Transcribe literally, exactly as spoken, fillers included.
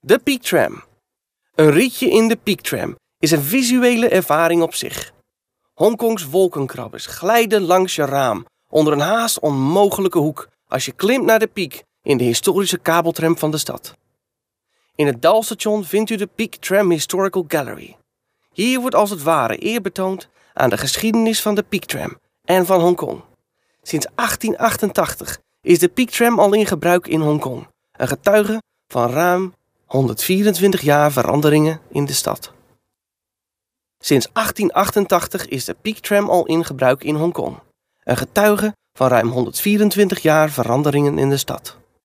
De piektram. Een ritje in de piektram is een visuele ervaring op zich. Hongkongs wolkenkrabbers glijden langs je raam onder een haast onmogelijke hoek als je klimt naar de piek in de historische kabeltram van de stad. In het Dalstation vindt u de Peak Tram Historical Gallery. Hier wordt als het ware eer betoond aan de geschiedenis van de piektram en van Hongkong. Sinds achttien achtentachtig is de piektram al in gebruik in Hongkong, een getuige van ruim honderdvierentwintig jaar veranderingen in de stad. Sinds achttien achtentachtig is de piektram al in gebruik in Hongkong, een getuige van ruim honderdvierentwintig jaar veranderingen in de stad.